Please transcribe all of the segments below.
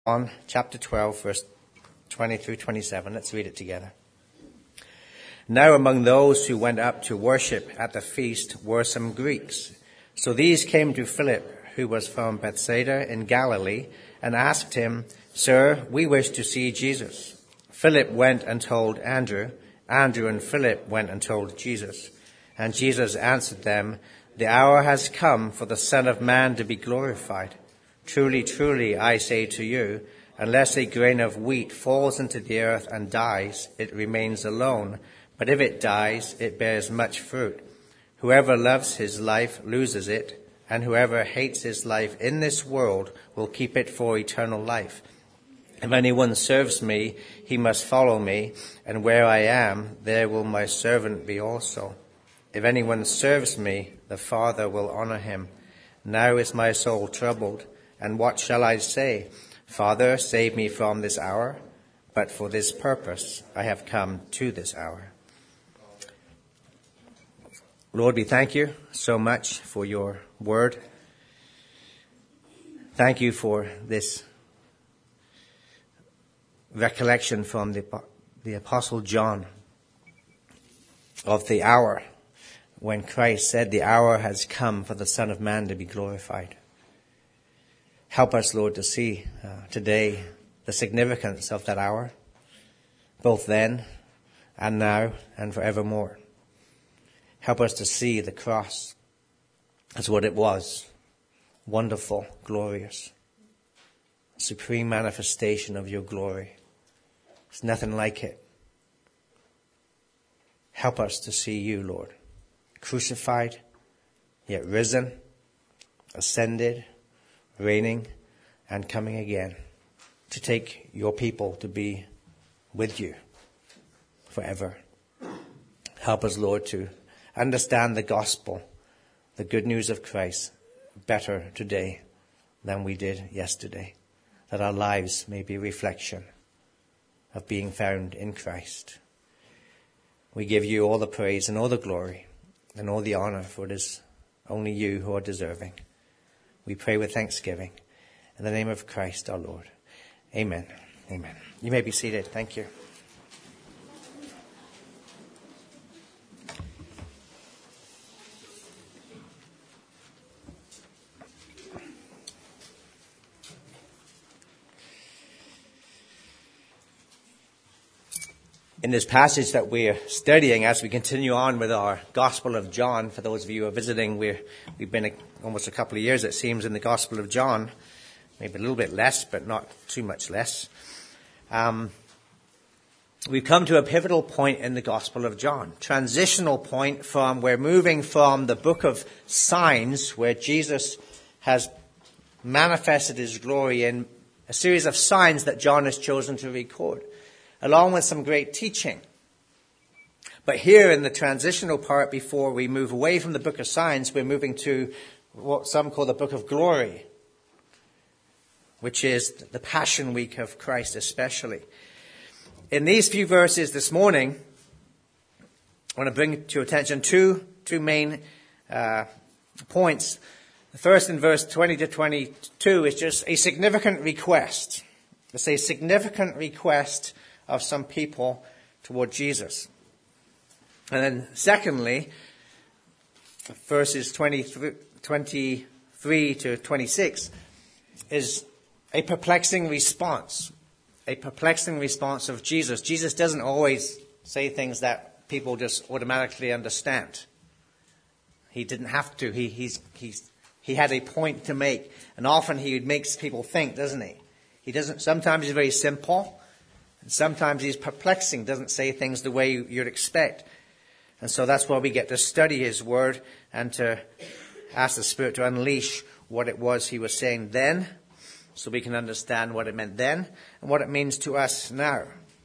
On chapter 12, verse 20 through 27. Let's read it together. Now among those who went up to worship at the feast were some Greeks. So these came to Philip, who was from Bethsaida in Galilee, and asked him, "Sir, we wish to see Jesus." Philip went and told Andrew. Andrew and Philip went and told Jesus. And Jesus answered them, "The hour has come for the Son of Man to be glorified. Truly, truly, I say to you, unless a grain of wheat falls into the earth and dies, it remains alone. But if it dies, it bears much fruit. Whoever loves his life loses it, and whoever hates his life in this world will keep it for eternal life. If anyone serves me, he must follow me, and where I am, there will my servant be also. If anyone serves me, the Father will honor him. Now is my soul troubled. And what shall I say? Father, save me from this hour. But for this purpose I have come to this hour. Lord, we thank you so much for your word. Thank you for this recollection from the Apostle John of the hour when Christ said the hour has come for the Son of Man to be glorified. Help us, Lord, to see today the significance of that hour, both then and now and forevermore. Help us to see the cross as what it was, wonderful, glorious, supreme manifestation of your glory. There's nothing like it. Help us to see you, Lord, crucified, yet risen, ascended, reigning and coming again to take your people to be with you forever. Help us, Lord, to understand the gospel, the good news of Christ, better today than we did yesterday, that our lives may be a reflection of being found in Christ. We give you all the praise and all the glory and all the honor, for it is only you who are deserving. We pray with thanksgiving in the name of Christ our Lord. Amen. Amen. You may be seated. Thank you. In this passage that we're studying, as we continue on with our Gospel of John, for those of you who are visiting, we've been almost a couple of years, it seems, in the Gospel of John. Maybe a little bit less, but not too much less. We've come to a pivotal point in the Gospel of John. Transitional point we're moving from the book of signs, where Jesus has manifested his glory in a series of signs that John has chosen to record, along with some great teaching. But here in the transitional part, before we move away from the book of signs, we're moving to what some call the book of glory, which is the Passion Week of Christ especially. In these few verses this morning, I want to bring to your attention two main points. The first, in verse 20 to 22, is just a significant request. It's a significant request of some people toward Jesus. And then secondly, verses 23 to 26 is a perplexing response of Jesus. Jesus doesn't always say things that people just automatically understand. He didn't have to. He had a point to make, and often he makes people think, doesn't he? He doesn't. Sometimes he's very simple. And sometimes he's perplexing, doesn't say things the way you'd expect. And so that's why we get to study his word and to ask the Spirit to unleash what it was he was saying then, so we can understand what it meant then and what it means to us now.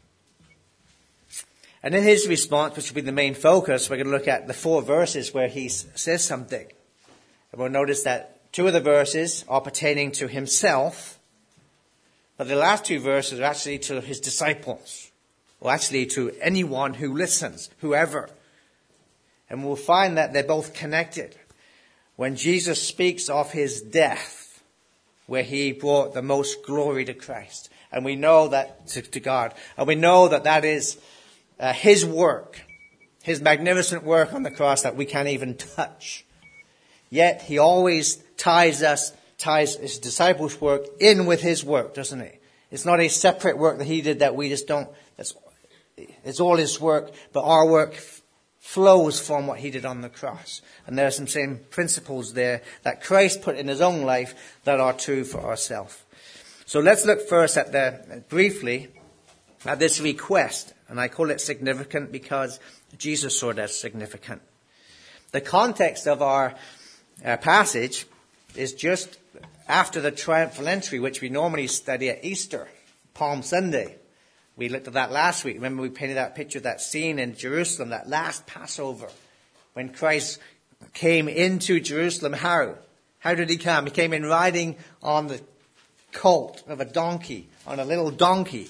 And in his response, which will be the main focus, we're going to look at the 4 verses where he says something. And we'll notice that 2 of the verses are pertaining to himself, but the last 2 verses are actually to his disciples, or actually to anyone who listens, whoever. And we'll find that they're both connected. When Jesus speaks of his death, where he brought the most glory to Christ. And we know that to God. And we know that that is his work, his magnificent work on the cross that we can't even touch. Yet he always ties his disciples' work in with his work, doesn't he? It's not a separate work that he did that we just don't. It's all his work, but our work flows from what he did on the cross. And there are some same principles there that Christ put in his own life that are true for ourselves. So let's look first briefly at this request. And I call it significant because Jesus saw it as significant. The context of our passage is just after the triumphal entry, which we normally study at Easter, Palm Sunday. We looked at that last week. Remember, we painted that picture, that scene in Jerusalem, that last Passover, when Christ came into Jerusalem. How did he come? He came in riding on the colt of a donkey, on a little donkey,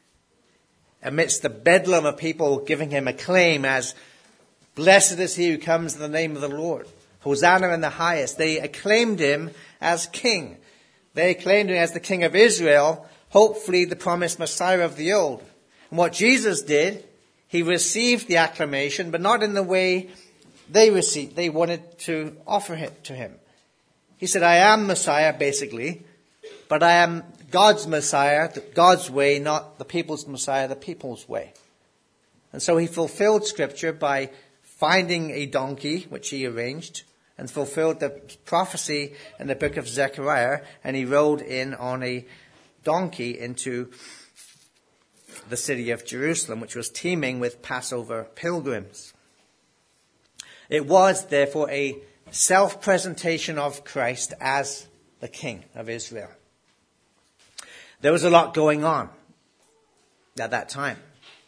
amidst the bedlam of people giving him acclaim as, "Blessed is he who comes in the name of the Lord. Hosanna in the highest." They acclaimed him as king. They acclaimed him as the King of Israel, hopefully the promised Messiah of the old. And what Jesus did, he received the acclamation, but not in the way they wanted to offer it to him. He said, "I am Messiah," basically, but I am God's Messiah, God's way, not the people's Messiah, the people's way. And so he fulfilled Scripture by finding a donkey, which he arranged, and fulfilled the prophecy in the book of Zechariah, and he rode in on a donkey into the city of Jerusalem, which was teeming with Passover pilgrims. It was, therefore, a self-presentation of Christ as the King of Israel. There was a lot going on at that time.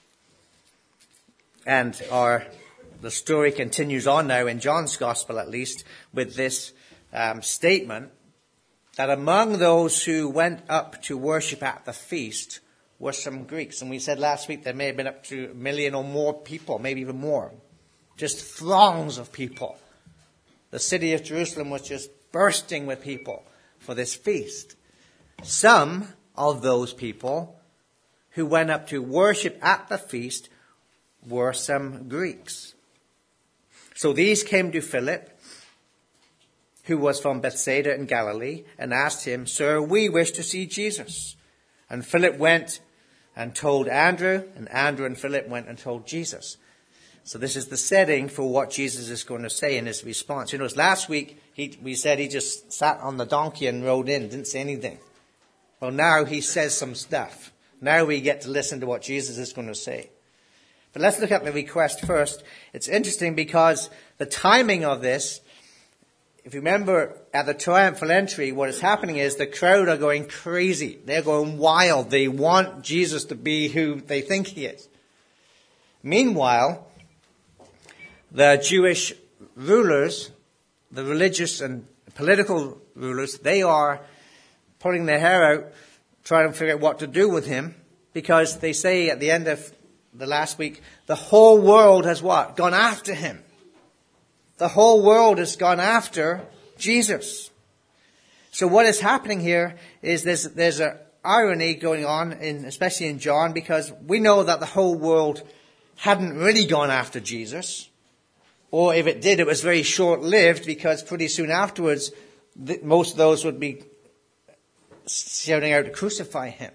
And the story continues on now in John's Gospel, at least, with this statement that among those who went up to worship at the feast were some Greeks. And we said last week there may have been up to 1 million or more people, maybe even more. Just throngs of people. The city of Jerusalem was just bursting with people for this feast. Some of those people who went up to worship at the feast were some Greeks. So these came to Philip, who was from Bethsaida in Galilee, and asked him, "Sir, we wish to see Jesus." And Philip went and told Andrew, and Andrew and Philip went and told Jesus. So this is the setting for what Jesus is going to say in his response. You know, last week we said he just sat on the donkey and rode in, didn't say anything. Well, now he says some stuff. Now we get to listen to what Jesus is going to say. But let's look at the request first. It's interesting because the timing of this, if you remember at the triumphal entry, what is happening is the crowd are going crazy. They're going wild. They want Jesus to be who they think he is. Meanwhile, the Jewish rulers, the religious and political rulers, they are pulling their hair out, trying to figure out what to do with him, because they say at the end of the last week, the whole world has what? Gone after him. The whole world has gone after Jesus. So what is happening here is there's an irony going on, especially in John, because we know that the whole world hadn't really gone after Jesus. Or if it did, it was very short-lived, because pretty soon afterwards, most of those would be shouting out to crucify him.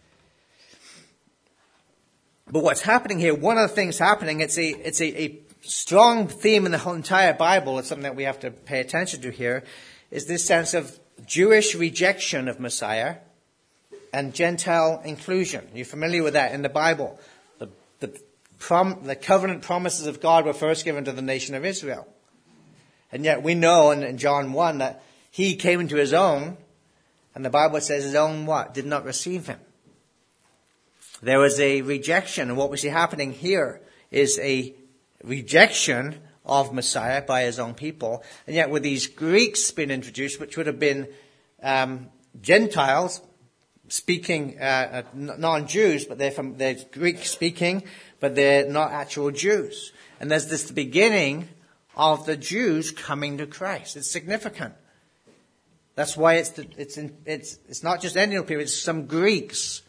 But what's happening here, one of the things happening, it's a strong theme in the whole entire Bible, it's something that we have to pay attention to here, is this sense of Jewish rejection of Messiah and Gentile inclusion. You're familiar with that in the Bible. The covenant promises of God were first given to the nation of Israel. And yet we know in John 1 that he came into his own, and the Bible says his own what? Did not receive him. There was a rejection, and what we see happening here is a rejection of Messiah by his own people. And yet with these Greeks being introduced, which would have been Gentiles speaking, non-Jews, but they're Greek speaking, but they're not actual Jews. And there's the beginning of the Jews coming to Christ. It's significant. That's why it's not just any people, it's some Greeks.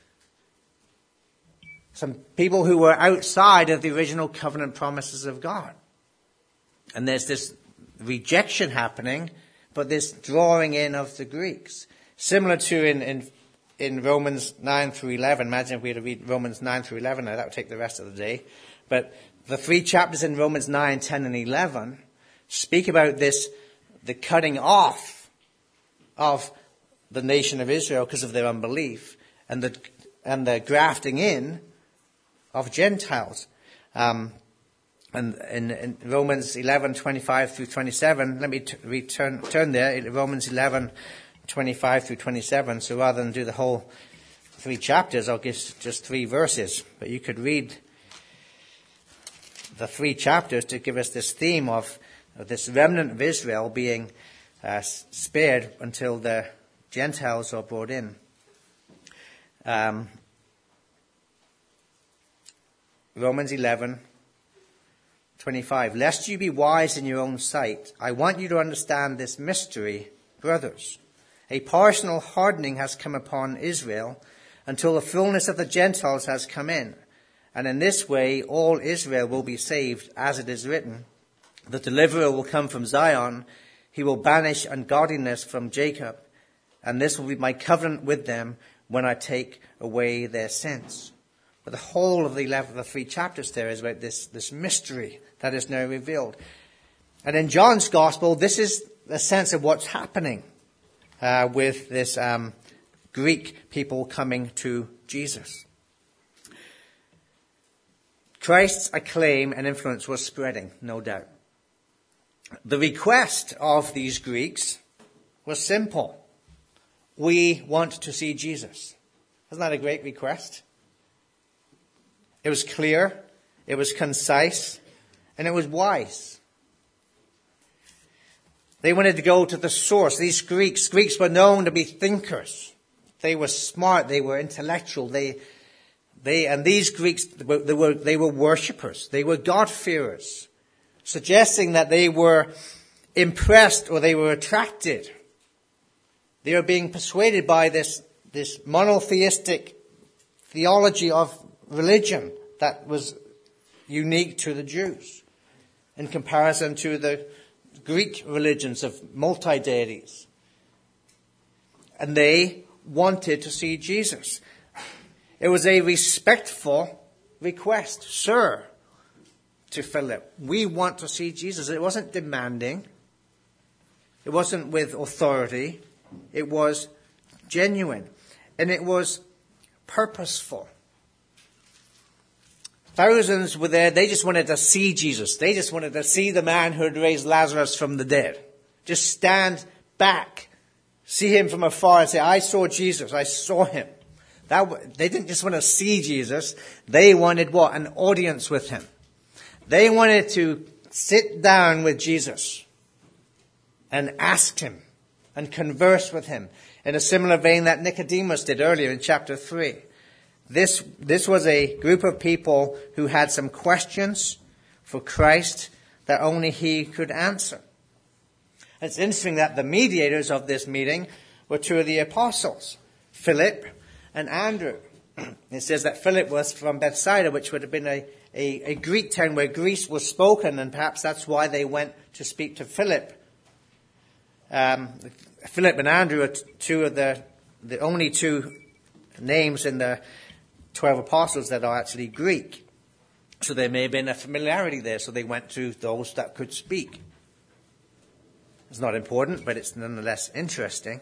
Some people who were outside of the original covenant promises of God. And there's this rejection happening, but this drawing in of the Greeks. Similar to in Romans 9 through 11. Imagine if we had to read Romans 9 through 11. Now that would take the rest of the day. But the 3 chapters in Romans 9, 10, and 11 speak about this, the cutting off of the nation of Israel because of their unbelief, and the grafting in of Gentiles. And in Romans 11, 25 through 27, let me turn there, Romans 11, 25 through 27. So rather than do the whole 3 chapters, I'll give just 3 verses. But you could read the 3 chapters to give us this theme of this remnant of Israel being spared until the Gentiles are brought in. Romans 11, 25. Lest you be wise in your own sight, I want you to understand this mystery, brothers. A partial hardening has come upon Israel until the fullness of the Gentiles has come in. And in this way, all Israel will be saved, as it is written. The deliverer will come from Zion. He will banish ungodliness from Jacob. And this will be my covenant with them when I take away their sins. But the whole of the 3 chapters there is about this mystery that is now revealed. And in John's gospel, this is a sense of what's happening with this Greek people coming to Jesus. Christ's acclaim and influence was spreading, no doubt. The request of these Greeks was simple. We want to see Jesus. Isn't that a great request? It was clear, it was concise, and it was wise. They wanted to go to the source. These Greeks were known to be thinkers. They were smart, they were intellectual, and these Greeks, they were worshippers. They were God-fearers, suggesting that they were impressed or they were attracted. They were being persuaded by this monotheistic theology of religion that was unique to the Jews in comparison to the Greek religions of multi-deities. And they wanted to see Jesus. It was a respectful request. Sir, to Philip, we want to see Jesus. It wasn't demanding. It wasn't with authority. It was genuine. And it was purposeful. Thousands were there. They just wanted to see Jesus. They just wanted to see the man who had raised Lazarus from the dead. Just stand back, see him from afar and say, I saw Jesus. I saw him. They didn't just want to see Jesus. They wanted what? An audience with him. They wanted to sit down with Jesus and ask him and converse with him in a similar vein that Nicodemus did earlier in chapter 3. This was a group of people who had some questions for Christ that only he could answer. It's interesting that the mediators of this meeting were 2 of the apostles, Philip and Andrew. It says that Philip was from Bethsaida, which would have been a Greek town where Greece was spoken, and perhaps that's why they went to speak to Philip. Philip and Andrew are 2 of the only 2 names in the 12 apostles that are actually Greek. So there may have been a familiarity there, so they went to those that could speak. It's not important, but it's nonetheless interesting.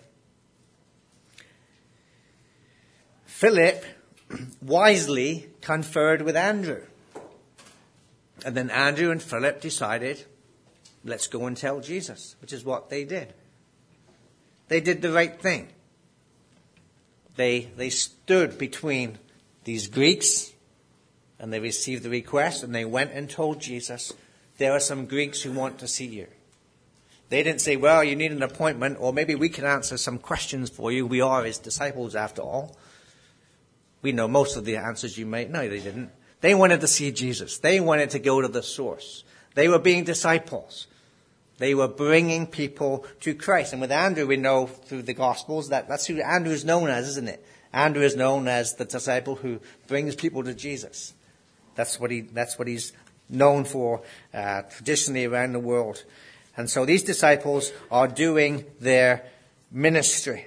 Philip wisely conferred with Andrew. And then Andrew and Philip decided, let's go and tell Jesus, which is what they did. They did the right thing. They stood between these Greeks, and they received the request, and they went and told Jesus, there are some Greeks who want to see you. They didn't say, well, you need an appointment, or maybe we can answer some questions for you. We are his disciples after all. We know most of the answers you might. No, they didn't. They wanted to see Jesus. They wanted to go to the source. They were being disciples. They were bringing people to Christ. And with Andrew, we know through the Gospels that that's who Andrew is known as, isn't it? Andrew is known as the disciple who brings people to Jesus. That's what he's known for traditionally around the world. And so these disciples are doing their ministry.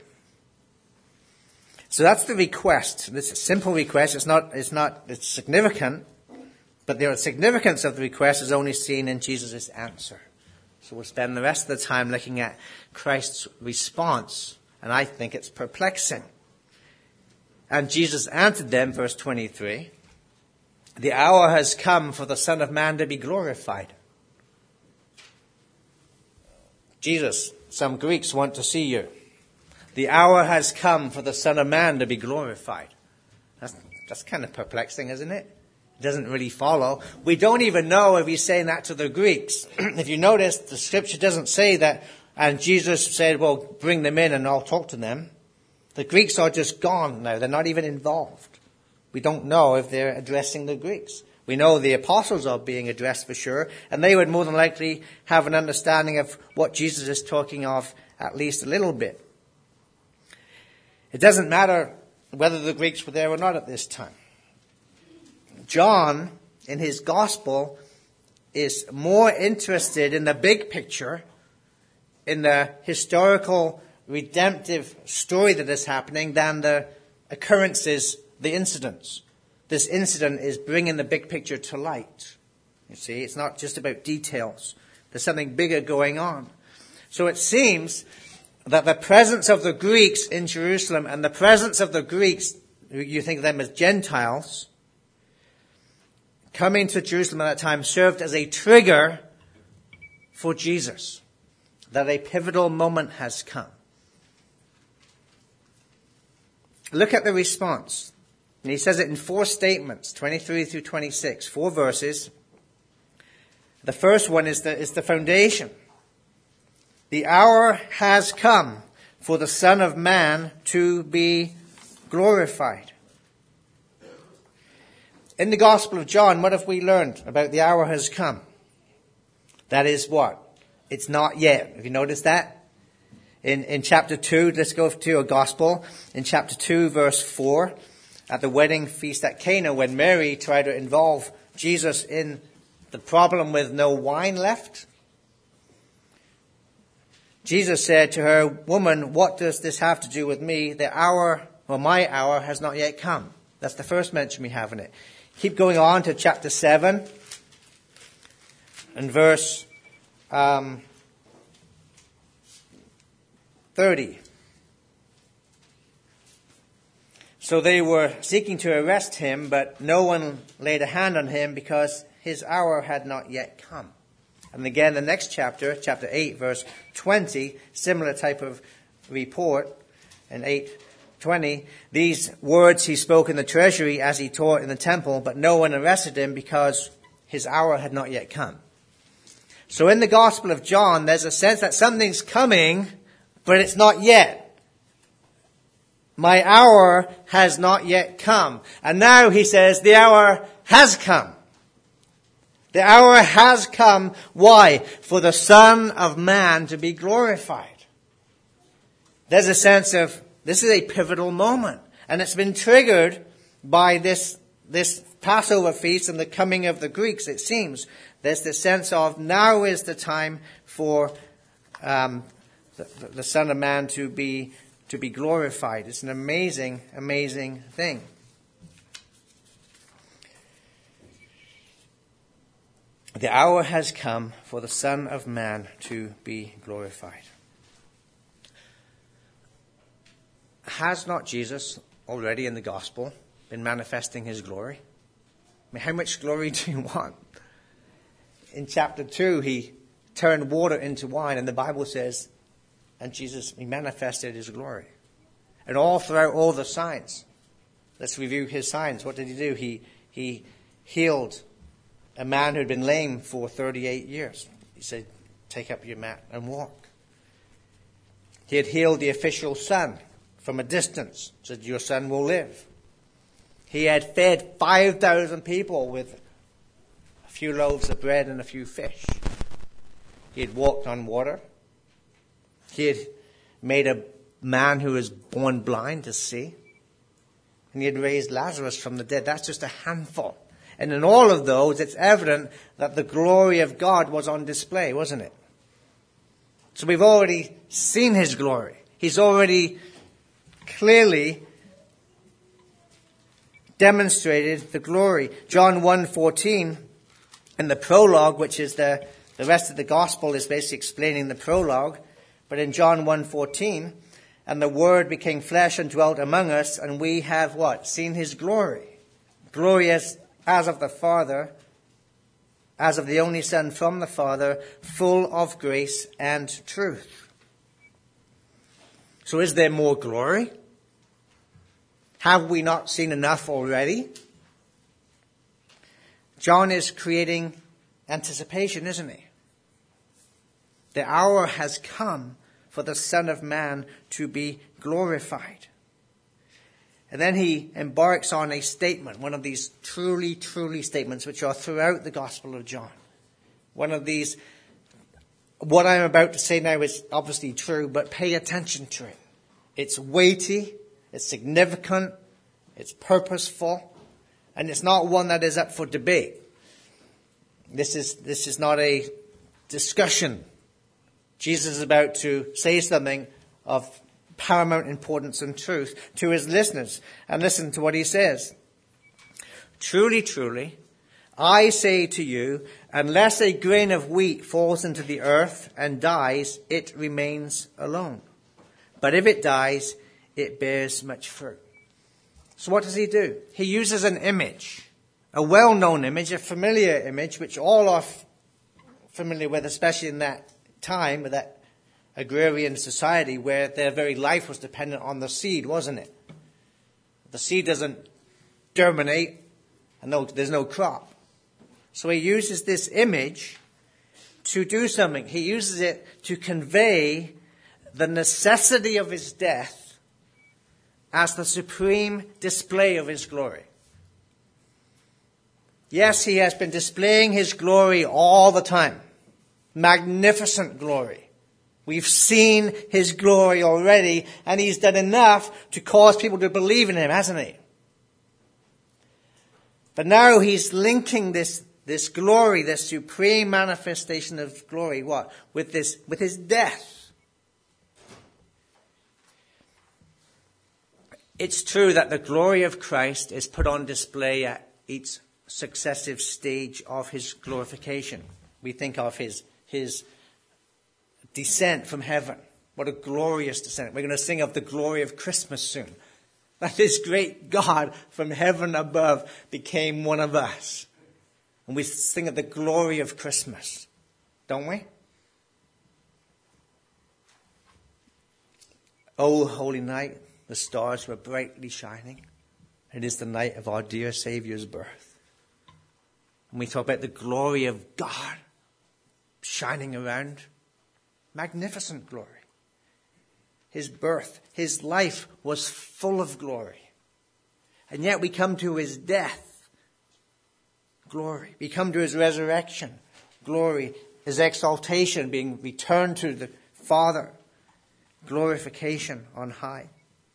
So that's the request. It's a simple request. It's significant, but the significance of the request is only seen in Jesus' answer. So we'll spend the rest of the time looking at Christ's response, and I think it's perplexing. And Jesus answered them, verse 23, "The hour has come for the Son of Man to be glorified." Jesus, some Greeks want to see you. The hour has come for the Son of Man to be glorified. That's kind of perplexing, isn't it? It doesn't really follow. We don't even know if he's saying that to the Greeks. If you notice, the scripture doesn't say that, and Jesus said, well, bring them in and I'll talk to them. The Greeks are just gone now. They're not even involved. We don't know if they're addressing the Greeks. We know the apostles are being addressed for sure, and they would more than likely have an understanding of what Jesus is talking of at least a little bit. It doesn't matter whether the Greeks were there or not at this time. John, in his gospel, is more interested in the big picture, in the historical redemptive story that is happening, than the occurrences, the incidents. This incident is bringing the big picture to light. You see, it's not just about details. There's something bigger going on. So it seems that the presence of the Greeks in Jerusalem and the presence of the Greeks, you think of them as Gentiles, coming to Jerusalem at that time served as a trigger for Jesus, that a pivotal moment has come. Look at the response. And he says it in 4 statements, 23 through 26, 4 verses. The first one is the foundation. The hour has come for the Son of Man to be glorified. In the Gospel of John, what have we learned about the hour has come? That is what? It's not yet. Have you noticed that? In chapter 2, let's go to a Gospel. In chapter 2, verse 4, at the wedding feast at Cana, when Mary tried to involve Jesus in the problem with no wine left, Jesus said to her, "Woman, what does this have to do with me? The hour, or my hour, has not yet come." That's the first mention we have in it. Keep going on to chapter 7 and verse 30. So they were seeking to arrest him, but no one laid a hand on him because his hour had not yet come. And again, the next chapter, chapter 8, verse 20, similar type of report in 8:20. These words he spoke in the treasury as he taught in the temple, but no one arrested him because his hour had not yet come. So in the Gospel of John, there's a sense that something's coming, but it's not yet. My hour has not yet come. And now he says the hour has come. The hour has come. Why? For the Son of Man to be glorified. There's a sense of, this is a pivotal moment. And it's been triggered by this Passover feast and the coming of the Greeks, it seems. There's this sense of, now is the time for the Son of Man to be glorified. It's an amazing, amazing thing. The hour has come for the Son of Man to be glorified. Has not Jesus already in the gospel been manifesting his glory? I mean, how much glory do you want? In chapter 2, he turned water into wine, and the Bible says, and Jesus, he manifested his glory. And all throughout all the signs. Let's review his signs. What did he do? He healed a man who had been lame for 38 years. He said, take up your mat and walk. He had healed the official's son from a distance. Said, your son will live. He had fed 5,000 people with a few loaves of bread and a few fish. He had walked on water. He had made a man who was born blind to see. And he had raised Lazarus from the dead. That's just a handful. And in all of those, it's evident that the glory of God was on display, wasn't it? So we've already seen his glory. He's already clearly demonstrated the glory. John 1:14, in the prologue, which is the rest of the gospel is basically explaining the prologue. But in John 1:14, and the Word became flesh and dwelt among us, and we have what? Seen his glory. Glory as of the Father, as of the only Son from the Father, full of grace and truth. So is there more glory? Have we not seen enough already? John is creating anticipation, isn't he? The hour has come for the Son of Man to be glorified. And then he embarks on a statement, one of these truly, truly statements which are throughout the Gospel of John. One of these, what I'm about to say now is obviously true, but pay attention to it. It's weighty, it's significant, it's purposeful, and it's not one that is up for debate. This is not a discussion. Jesus is about to say something of paramount importance and truth to his listeners. And listen to what he says. Truly, truly, I say to you, unless a grain of wheat falls into the earth and dies, it remains alone. But if it dies, it bears much fruit. So what does he do? He uses an image, a well-known image, a familiar image, which all are familiar with, especially in that time, with that agrarian society where their very life was dependent on the seed, wasn't it? The seed doesn't germinate, and there's no crop. So he uses this image to do something. He uses it to convey the necessity of his death as the supreme display of his glory. Yes, he has been displaying his glory all the time. Magnificent glory. We've seen his glory already, and he's done enough to cause people to believe in him, hasn't he? But now he's linking this glory, this supreme manifestation of glory, what? With his death. It's true that the glory of Christ is put on display at each successive stage of his glorification. We think of his descent from heaven. What a glorious descent. We're going to sing of the glory of Christmas soon. That this great God from heaven above became one of us. And we sing of the glory of Christmas, don't we? Oh, holy night, the stars were brightly shining. It is the night of our dear Saviour's birth. And we talk about the glory of God shining around. Magnificent glory. His birth, his life was full of glory. And yet we come to his death. Glory. We come to his resurrection. Glory. His exaltation, being returned to the Father. Glorification on high.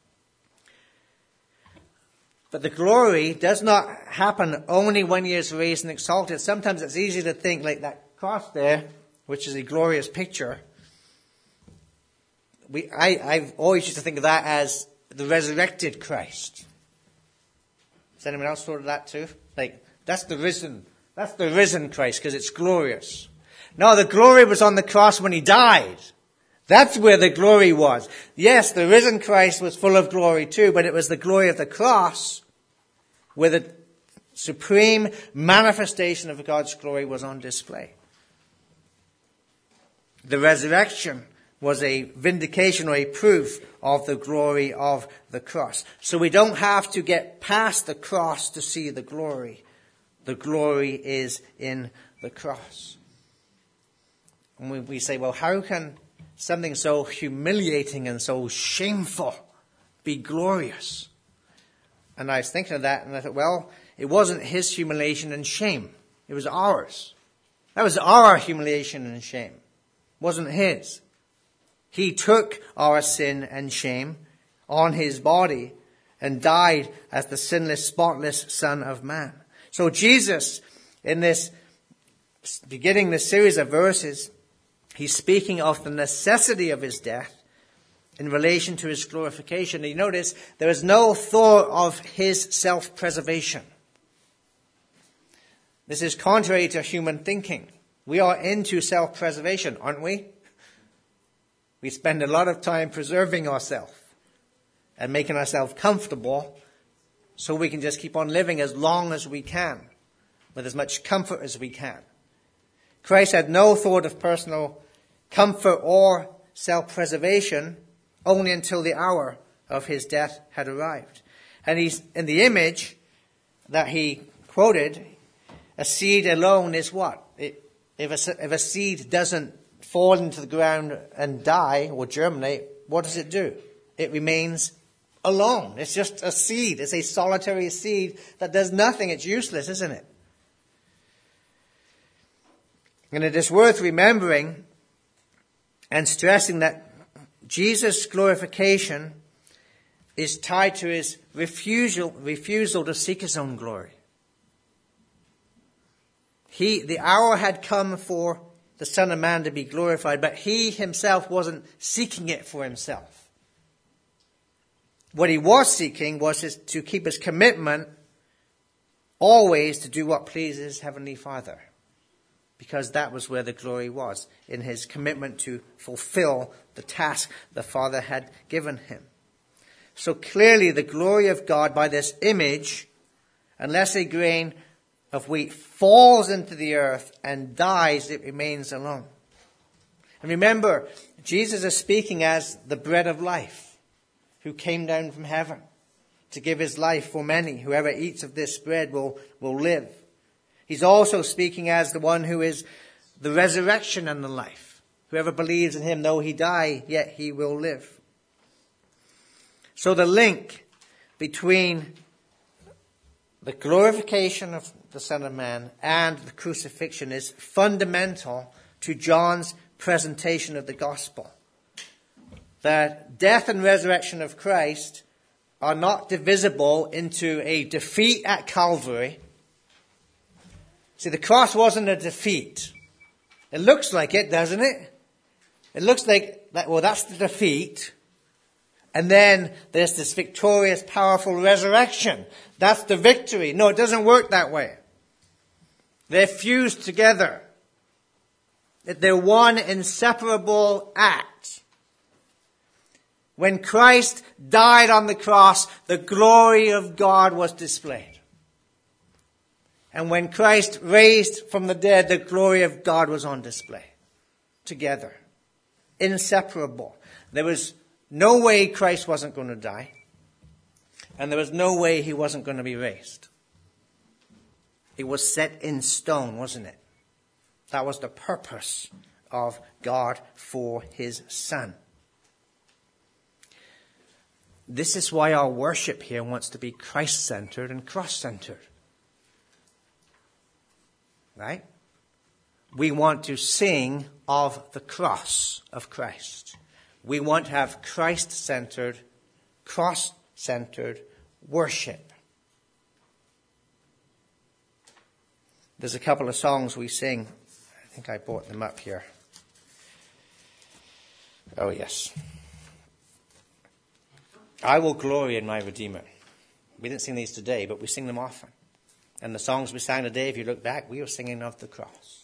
But the glory does not happen only when he is raised and exalted. Sometimes it's easy to think like that cross there, which is a glorious picture. I've always used to think of that as the resurrected Christ. Has anyone else thought of that too? Like, that's the risen Christ because it's glorious. No, the glory was on the cross when he died. That's where the glory was. Yes, the risen Christ was full of glory too, but it was the glory of the cross where the supreme manifestation of God's glory was on display. The resurrection was a vindication or a proof of the glory of the cross. So we don't have to get past the cross to see the glory. The glory is in the cross. And we say, well, how can something so humiliating and so shameful be glorious? And I was thinking of that, and I thought, well, it wasn't his humiliation and shame. It was ours. That was our humiliation and shame. wasn't his. He took our sin and shame on his body and died as the sinless, spotless Son of Man. So Jesus, in this, beginning this series of verses, he's speaking of the necessity of his death in relation to his glorification. And you notice there is no thought of his self-preservation. This is contrary to human thinking. We are into self-preservation, aren't we? We spend a lot of time preserving ourselves and making ourselves comfortable so we can just keep on living as long as we can, with as much comfort as we can. Christ had no thought of personal comfort or self-preservation only until the hour of his death had arrived. And he's in the image that he quoted, a seed alone is what? If a seed doesn't fall into the ground and die or germinate, what does it do? It remains alone. It's just a seed. It's a solitary seed that does nothing. It's useless, isn't it? And it is worth remembering and stressing that Jesus' glorification is tied to his refusal to seek his own glory. The hour had come for the Son of Man to be glorified, but he himself wasn't seeking it for himself. What he was seeking was to keep his commitment always to do what pleases Heavenly Father, because that was where the glory was, in his commitment to fulfill the task the Father had given him. So clearly the glory of God by this image, unless a grain of wheat falls into the earth and dies, it remains alone. And remember, Jesus is speaking as the bread of life, who came down from heaven to give his life for many. Whoever eats of this bread will live. He's also speaking as the one who is the resurrection and the life. Whoever believes in him, though he die, yet he will live. So the link between the glorification of the Son of Man and the crucifixion is fundamental to John's presentation of the gospel. That death and resurrection of Christ are not divisible into a defeat at Calvary. See, the cross wasn't a defeat. It looks like it, doesn't it? It looks like, well, that's the defeat. And then there's this victorious, powerful resurrection. That's the victory. No, it doesn't work that way. They're fused together. They're one inseparable act. When Christ died on the cross, the glory of God was displayed. And when Christ raised from the dead, the glory of God was on display. Together. Inseparable. There was no way Christ wasn't going to die. And there was no way he wasn't going to be raised. It was set in stone, wasn't it? That was the purpose of God for his Son. This is why our worship here wants to be Christ-centered and cross-centered. Right? We want to sing of the cross of Christ. We want to have Christ-centered, cross-centered worship. There's a couple of songs we sing. I think I brought them up here. Oh, yes. I will glory in my Redeemer. We didn't sing these today, but we sing them often. And the songs we sang today, if you look back, we were singing of the cross.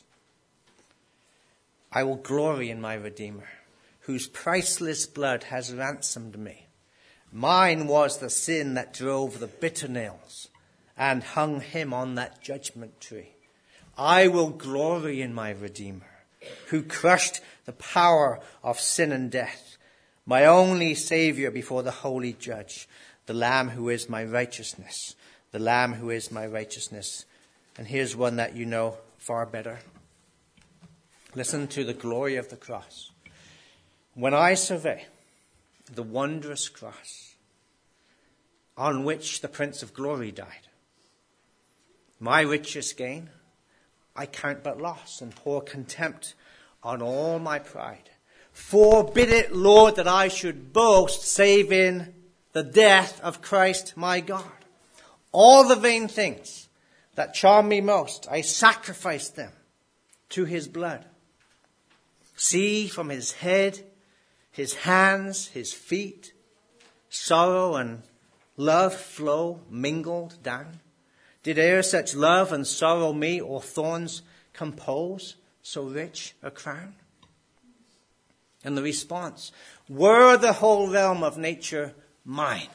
I will glory in my Redeemer, whose priceless blood has ransomed me. Mine was the sin that drove the bitter nails and hung him on that judgment tree. I will glory in my Redeemer, who crushed the power of sin and death, my only Savior before the holy judge, the Lamb who is my righteousness, the Lamb who is my righteousness. And here's one that you know far better. Listen to the glory of the cross. When I survey the wondrous cross on which the Prince of Glory died, my richest gain I count but loss and pour contempt on all my pride. Forbid it, Lord, that I should boast, save in the death of Christ my God. All the vain things that charm me most, I sacrifice them to his blood. See, from his head, his hands, his feet, sorrow and love flow mingled down. Did e'er such love and sorrow me, or thorns compose so rich a crown? And the response, were the whole realm of nature mine,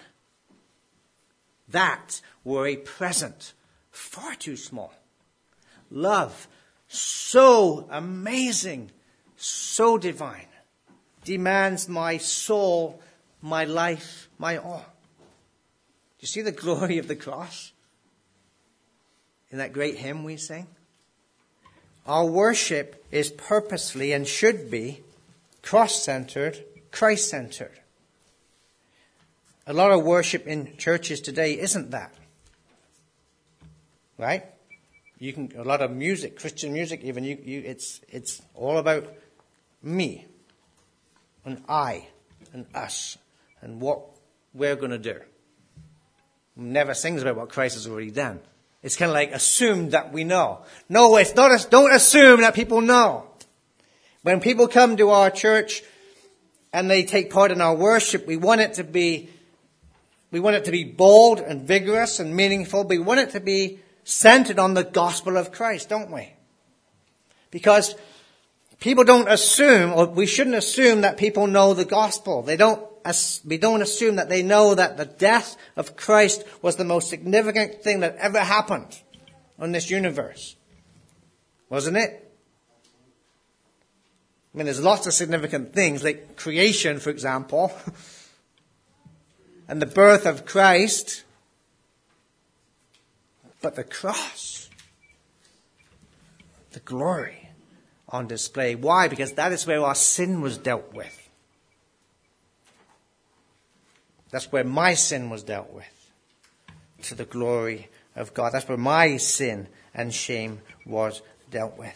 that were a present far too small. Love so amazing, so divine, demands my soul, my life, my all. Do you see the glory of the cross in that great hymn we sing? Our worship is purposely and should be cross-centered, Christ-centered. A lot of worship in churches today isn't that. Right? A lot of music, Christian music, even it's all about me and I and us and what we're going to do. Never sings about what Christ has already done. It's kind of like assumed that we know. No, it's not. Don't assume that people know. When people come to our church and they take part in our worship, we want it to be bold and vigorous and meaningful. We want it to be centered on the gospel of Christ, don't we? Because people don't assume, or we shouldn't assume that people know the gospel. We don't assume that they know that the death of Christ was the most significant thing that ever happened on this universe. Wasn't it? I mean, there's lots of significant things, like creation, for example, and the birth of Christ. But the cross, the glory on display. Why? Because that is where our sin was dealt with. That's where my sin was dealt with, to the glory of God. That's where my sin and shame was dealt with.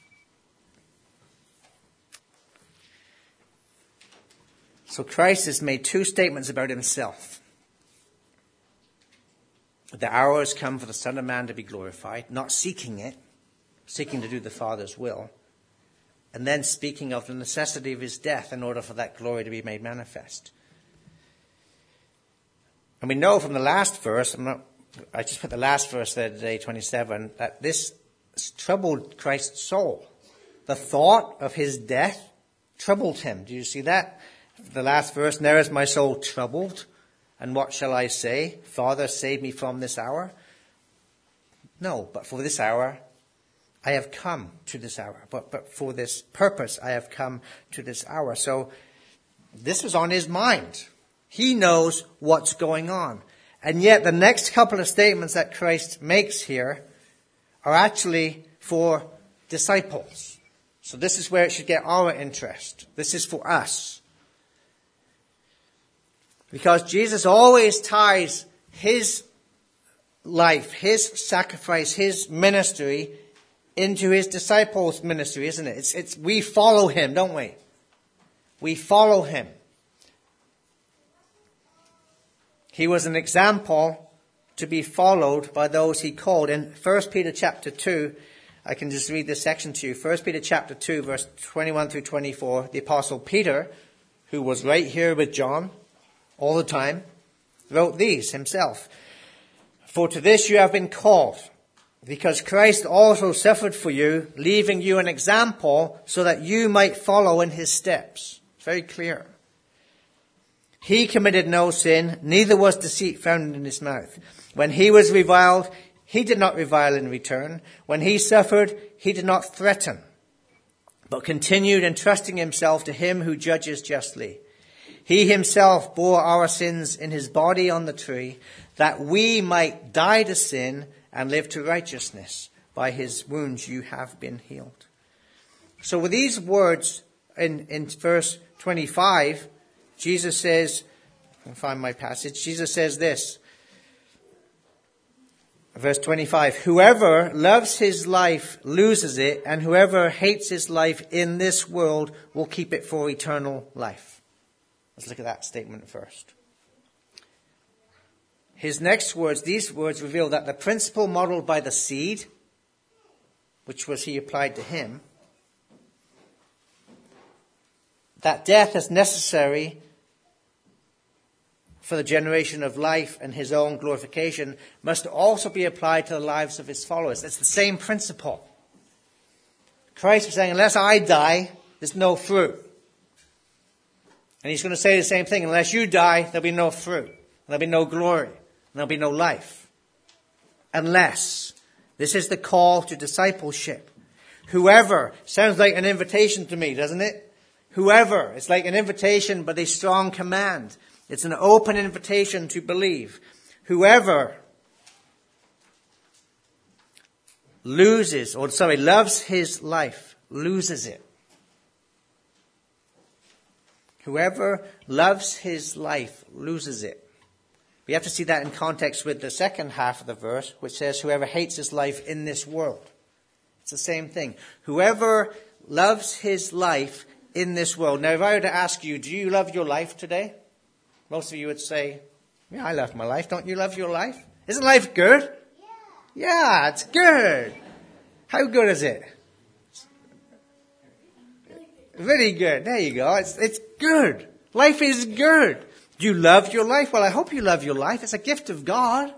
So Christ has made two statements about himself. The hour has come for the Son of Man to be glorified, not seeking it, seeking to do the Father's will, and then speaking of the necessity of his death in order for that glory to be made manifest. And we know from the last verse, I just put the last verse there today, 27, that this troubled Christ's soul. The thought of his death troubled him. Do you see that? The last verse, now is my soul troubled. And what shall I say? Father, save me from this hour? No, but for this hour, I have come to this hour. But for this purpose, I have come to this hour. So this was on his mind. He knows what's going on. And yet the next couple of statements that Christ makes here are actually for disciples. So this is where it should get our interest. This is for us. Because Jesus always ties his life, his sacrifice, his ministry into his disciples' ministry, isn't it? It's we follow him, don't we? We follow him. He was an example to be followed by those he called. In 1 Peter chapter 2, I can just read this section to you. 1 Peter chapter 2, verse 21 through 24, the Apostle Peter, who was right here with John all the time, wrote these himself. For to this you have been called, because Christ also suffered for you, leaving you an example so that you might follow in his steps. It's very clear. He committed no sin, neither was deceit found in his mouth. When he was reviled, he did not revile in return. When he suffered, he did not threaten, but continued entrusting himself to him who judges justly. He himself bore our sins in his body on the tree, that we might die to sin and live to righteousness. By his wounds you have been healed. So with these words in verse 25, Jesus says, I can find my passage, Jesus says this. Verse 25, whoever loves his life loses it, and whoever hates his life in this world will keep it for eternal life. Let's look at that statement first. His next words, these words reveal that the principle modeled by the seed, which was he applied to him, that death is necessary for the generation of life and his own glorification, must also be applied to the lives of his followers. It's the same principle. Christ was saying, unless I die, there's no fruit. And he's going to say the same thing. Unless you die, there'll be no fruit. There'll be no glory. There'll be no life. Unless. This is the call to discipleship. Whoever. Sounds like an invitation to me, doesn't it? Whoever. It's like an invitation, but a strong command. It's an open invitation to believe. Whoever loves his life, loses it. Whoever loves his life, loses it. We have to see that in context with the second half of the verse, which says, whoever hates his life in this world. It's the same thing. Whoever loves his life in this world. Now, if I were to ask you, do you love your life today? Most of you would say, yeah, I love my life. Don't you love your life? Isn't life good? Yeah, it's good. How good is it? Really good. There you go. It's good. Life is good. Do you love your life? Well, I hope you love your life. It's a gift of God.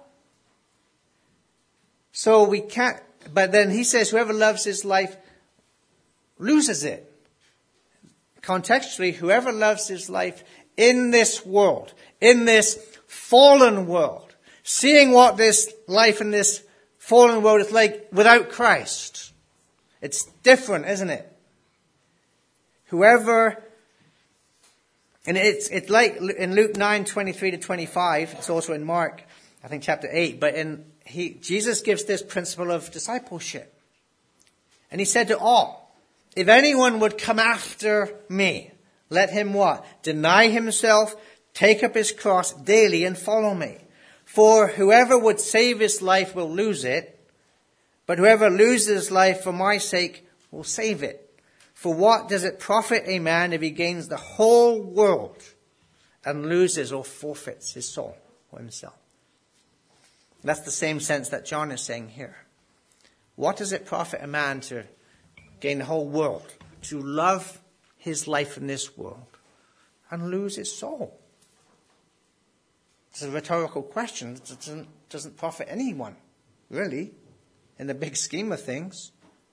So we can't, but then he says, whoever loves his life loses it. Contextually, whoever loves his life in this world, in this fallen world, seeing what this life in this fallen world is like without Christ. It's different, isn't it? Whoever, and it's like in Luke 9:23-25, it's also in Mark, I think chapter 8, but Jesus gives this principle of discipleship. And he said to all, if anyone would come after me, let him what? Deny himself, take up his cross daily and follow me. For whoever would save his life will lose it, but whoever loses his life for my sake will save it. For what does it profit a man if he gains the whole world and loses or forfeits his soul or himself? That's the same sense that John is saying here. What does it profit a man to gain the whole world, to love his life in this world and lose his soul? It's a rhetorical question. It doesn't profit anyone, really, in the big scheme of things.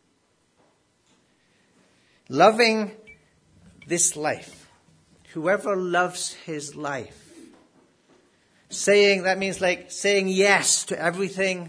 Loving this life. Whoever loves his life. That means like saying yes to everything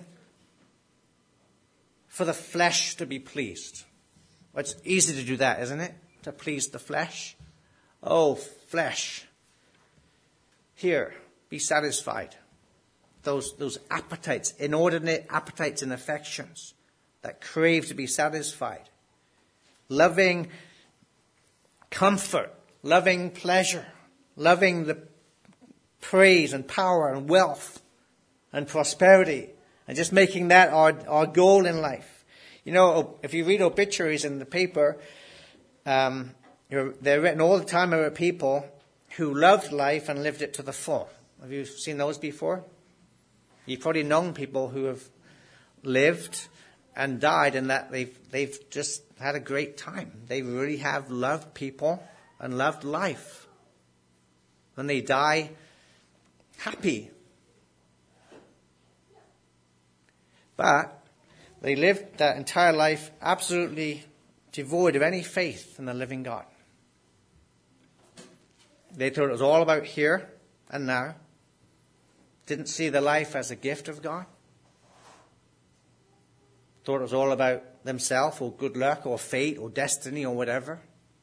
for the flesh to be pleased. Well, it's easy to do that, isn't it? To please the flesh. Oh, flesh. Here, be satisfied. Those appetites, inordinate appetites and affections that crave to be satisfied. Loving comfort, loving pleasure, loving the praise and power and wealth and prosperity, and just making that our goal in life. You know, if you read obituaries in the paper, they're written all the time about people who loved life and lived it to the full. Have you seen those before? You've probably known people who have lived and died in that they've just had a great time. They really have loved people and loved life. When they die, happy. But they lived that entire life absolutely devoid of any faith in the living God. They thought it was all about here and now. Didn't see the life as a gift of God. Thought it was all about themselves or good luck or fate or destiny or whatever.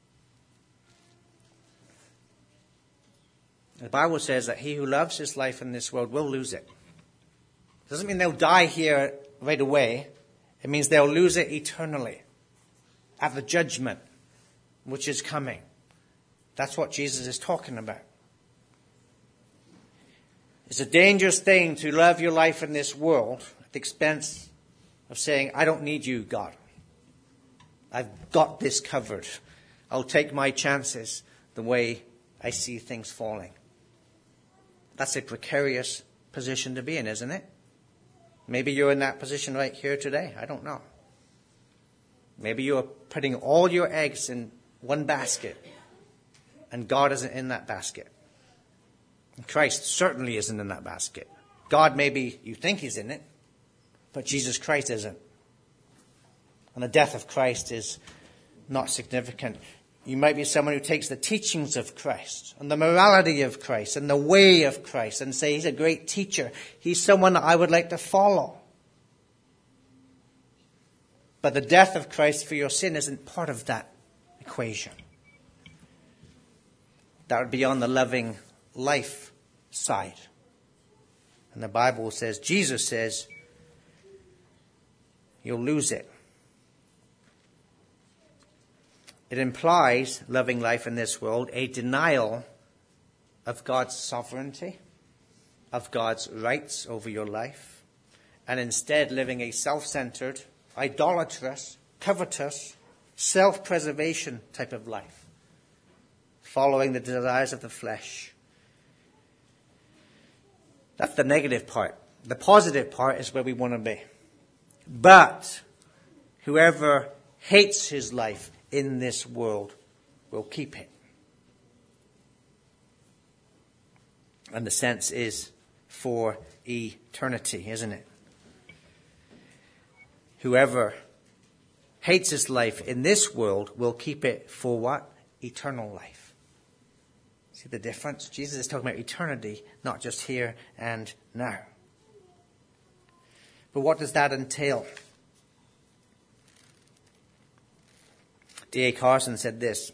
The Bible says that he who loves his life in this world will lose it. Doesn't mean they'll die here right away. It means they'll lose it eternally at the judgment which is coming. That's what Jesus is talking about. It's a dangerous thing to love your life in this world the expense of saying, I don't need you, God. I've got this covered. I'll take my chances the way I see things falling. That's a precarious position to be in, isn't it? Maybe you're in that position right here today. I don't know. Maybe you're putting all your eggs in one basket, and God isn't in that basket. And Christ certainly isn't in that basket. God, maybe you think he's in it, but Jesus Christ isn't. And the death of Christ is not significant. You might be someone who takes the teachings of Christ and the morality of Christ and the way of Christ and say he's a great teacher. He's someone that I would like to follow. But the death of Christ for your sin isn't part of that equation. That would be on the loving life side. And the Bible says, Jesus says, you'll lose it. It implies loving life in this world, a denial of God's sovereignty, of God's rights over your life, and instead living a self-centered, idolatrous, covetous, self-preservation type of life, following the desires of the flesh. That's the negative part. The positive part is where we want to be. But whoever hates his life in this world will keep it. And the sense is for eternity, isn't it? Whoever hates his life in this world will keep it for what? Eternal life. See the difference? Jesus is talking about eternity, not just here and now. But what does that entail? D.A. Carson said this: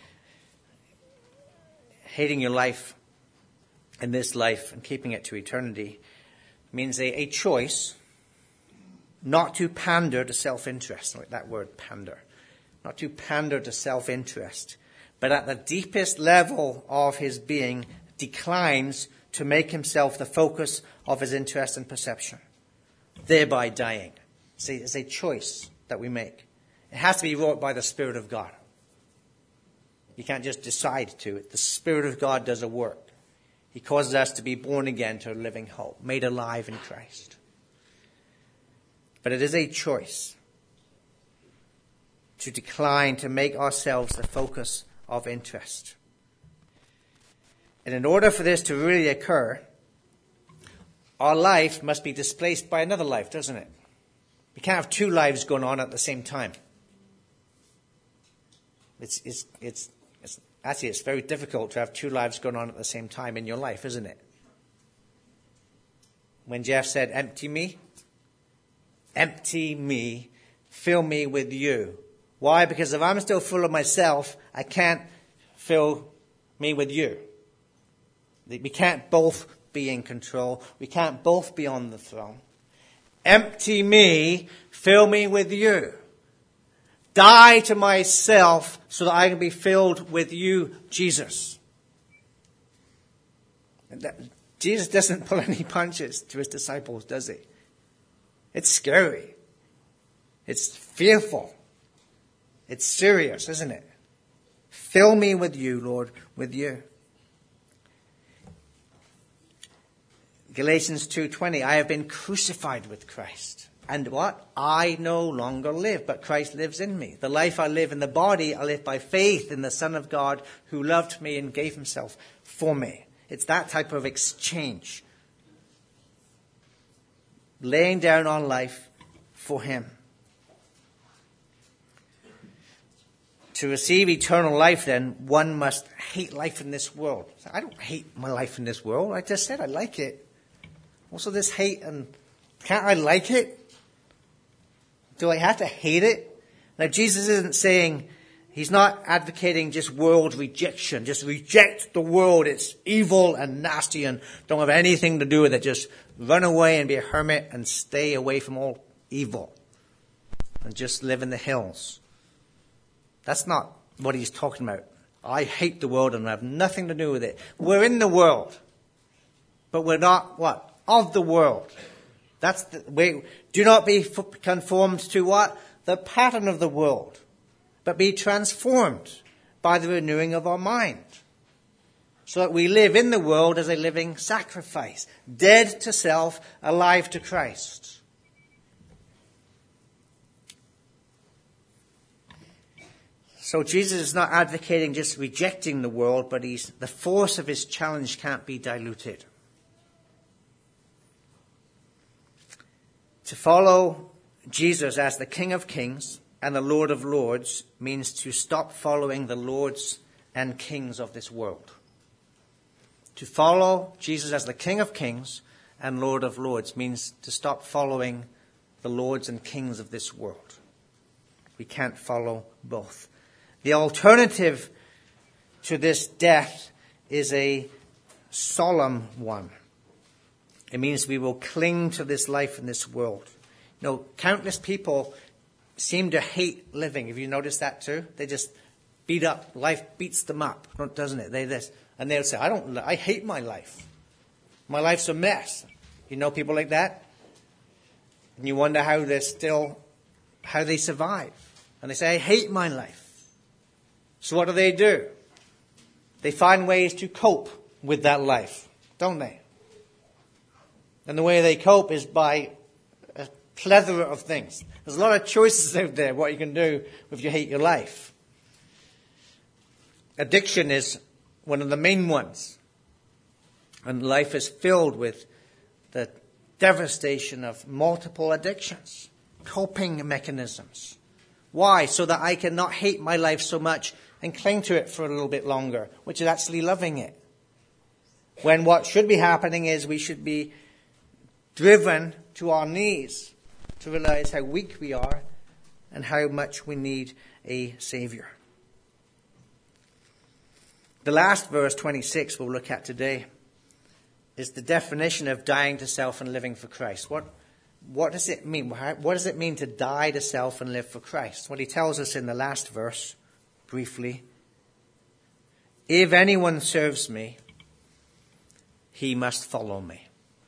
hating your life in this life and keeping it to eternity means a choice not to pander to self-interest. Like that word, pander. Not to pander to self-interest, but at the deepest level of his being declines to make himself the focus of his interest and perception, thereby dying. See, it's a choice that we make. It has to be wrought by the Spirit of God. You can't just decide to. The Spirit of God does a work. He causes us to be born again to a living hope, made alive in Christ. But it is a choice to decline to make ourselves the focus of interest. And in order for this to really occur, our life must be displaced by another life, doesn't it? We can't have two lives going on at the same time. It's very difficult to have two lives going on at the same time in your life, isn't it? When Jeff said, empty me, fill me with you. Why? Because if I'm still full of myself, I can't fill me with you. We can't both be in control. We can't both be on the throne. Empty me, fill me with you. Die to myself so that I can be filled with you, Jesus. Jesus doesn't pull any punches to his disciples, does he? It's scary. It's fearful. It's serious, isn't it? Fill me with you, Lord, with you. Galatians 2:20, I have been crucified with Christ. And what? I no longer live, but Christ lives in me. The life I live in the body, I live by faith in the Son of God who loved me and gave himself for me. It's that type of exchange. Laying down our life for him. To receive eternal life, then, one must hate life in this world. I don't hate my life in this world. I just said I like it. Also this hate, and can't I like it? Do I have to hate it? Now, Jesus isn't saying, he's not advocating just world rejection. Just reject the world. It's evil and nasty and don't have anything to do with it. Just run away and be a hermit and stay away from all evil. And just live in the hills. That's not what he's talking about. I hate the world and I have nothing to do with it. We're in the world. But we're not what? Of the world. That's the way. Do not be conformed to what? The pattern of the world, but be transformed by the renewing of our mind, so that we live in the world as a living sacrifice, dead to self, alive to Christ. So Jesus is not advocating just rejecting the world, but the force of his challenge can't be diluted. To follow Jesus as the King of Kings and the Lord of Lords means to stop following the lords and kings of this world. To follow Jesus as the King of Kings and Lord of Lords means to stop following the lords and kings of this world. We can't follow both. The alternative to this death is a solemn one. It means we will cling to this life in this world. You know, countless people seem to hate living. Have you noticed that too? They just beat up. Life beats them up, doesn't it? And they'll say, I hate my life. My life's a mess. You know people like that? And you wonder how they survive. And they say, I hate my life. So what do? They find ways to cope with that life, don't they? And the way they cope is by a plethora of things. There's a lot of choices out there what you can do if you hate your life. Addiction is one of the main ones. And life is filled with the devastation of multiple addictions, coping mechanisms. Why? So that I cannot hate my life so much and cling to it for a little bit longer, which is actually loving it. When what should be happening is we should be driven to our knees to realize how weak we are and how much we need a Savior. The last verse, 26, we'll look at today, is the definition of dying to self and living for Christ. What does it mean? What does it mean to die to self and live for Christ? Well, he tells us in the last verse, briefly, if anyone serves me, he must follow me.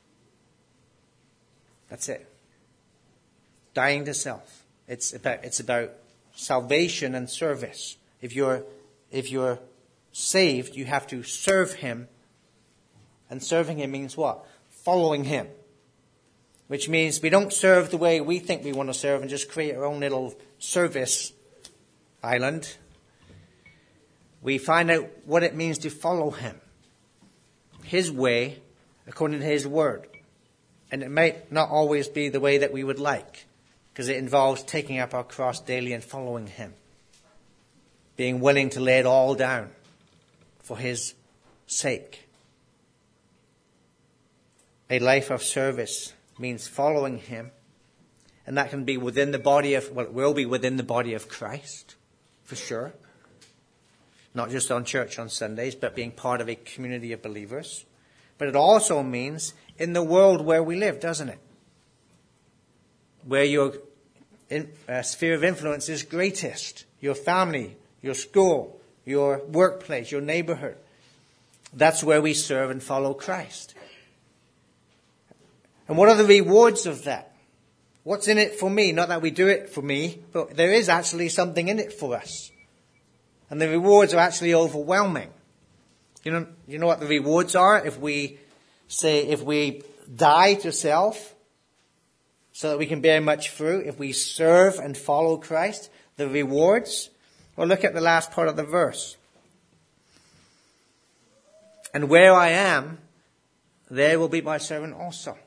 That's it. Dying to self. It's about salvation and service. If you're saved, you have to serve him. And serving him means what? Following him. Which means we don't serve the way we think we want to serve and just create our own little service island. We find out what it means to follow him. His way, according to his word. And it might not always be the way that we would like, because it involves taking up our cross daily and following him. Being willing to lay it all down for his sake. A life of service means following him. And that can be within the body of, well, it will be within the body of Christ, for sure. Not just on church on Sundays, but being part of a community of believers. But it also means in the world where we live, doesn't it? Where your sphere of influence is greatest. Your family, your school, your workplace, your neighborhood. That's where we serve and follow Christ. And what are the rewards of that? What's in it for me? Not that we do it for me, but there is actually something in it for us. And the rewards are actually overwhelming. You know what the rewards are? If we die to self so that we can bear much fruit, if we serve and follow Christ, the rewards. Well, look at the last part of the verse. And where I am, there will be my servant also.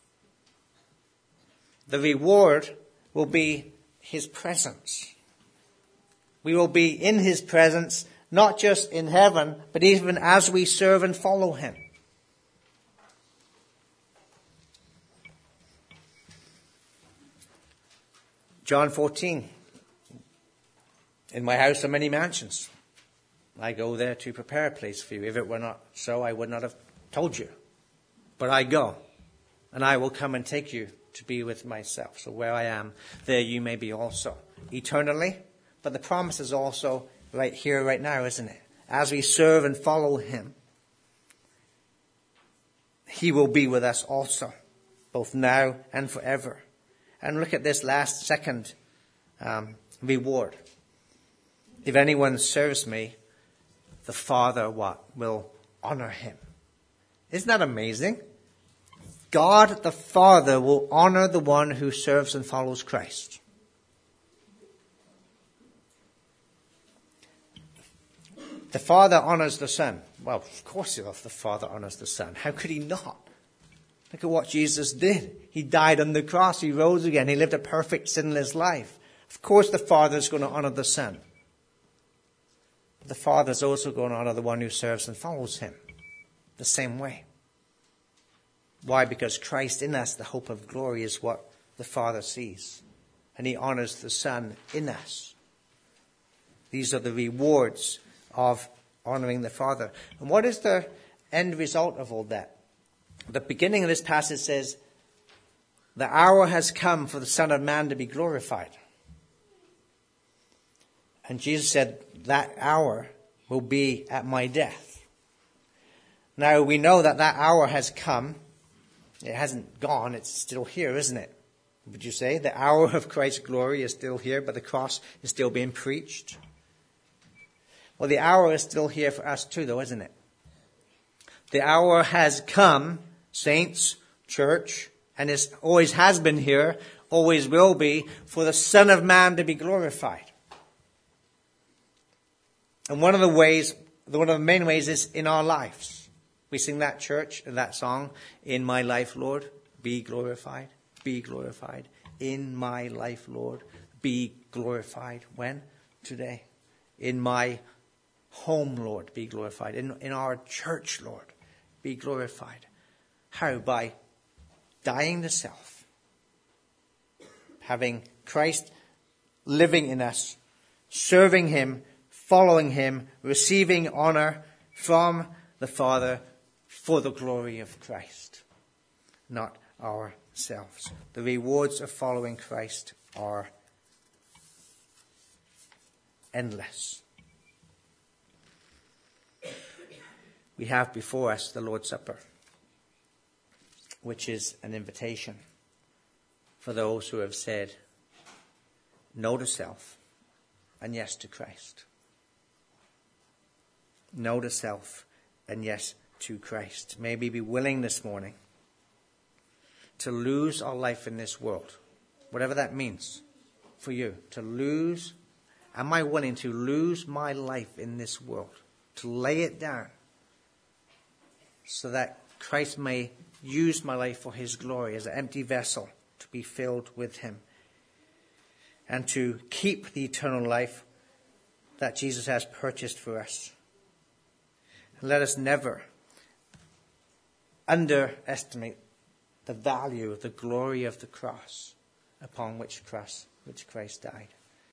The reward will be his presence. We will be in his presence, not just in heaven, but even as we serve and follow him. John 14. In my house are many mansions. I go there to prepare a place for you. If it were not so, I would not have told you. But I go, and I will come and take you to be with myself. So where I am, there you may be also. Eternally. But the promise is also right here, right now, isn't it? As we serve and follow him, he will be with us also. both now and forever. And look at this second reward. If anyone serves me, the Father will honor him. Isn't that amazing? God the Father will honor the one who serves and follows Christ. The Father honors the Son. Well, of course the Father honors the Son. How could he not? Look at what Jesus did. He died on the cross. He rose again. He lived a perfect, sinless life. Of course the Father is going to honor the Son. But the Father is also going to honor the one who serves and follows him the same way. Why? Because Christ in us, the hope of glory, is what the Father sees. And he honors the Son in us. These are the rewards of honoring the Father. And what is the end result of all that? The beginning of this passage says, the hour has come for the Son of Man to be glorified. And Jesus said, that hour will be at my death. Now we know that hour has come. It hasn't gone. It's still here, isn't it? Would you say? The hour of Christ's glory is still here, but the cross is still being preached. Well, the hour is still here for us too, though, isn't it? The hour has come, saints, church, and it always has been here, always will be, for the Son of Man to be glorified. And one of the main ways is in our lives. We sing that that song, in my life, Lord, be glorified, be glorified. In my life, Lord, be glorified. When? Today. In my home, Lord, be glorified. In our church, Lord, be glorified. How? By dying to self. Having Christ living in us, serving him, following him, receiving honor from the Father for the glory of Christ, not ourselves. The rewards of following Christ are endless. We have before us the Lord's Supper, which is an invitation for those who have said no to self and yes to Christ. No to self and yes to Christ. May we be willing this morning to lose our life in this world, whatever that means for you. To lose, am I willing to lose my life in this world? To lay it down so that Christ may use my life for his glory as an empty vessel to be filled with him, and to keep the eternal life that Jesus has purchased for us. And let us never underestimate the value of the glory of the cross upon which Christ died.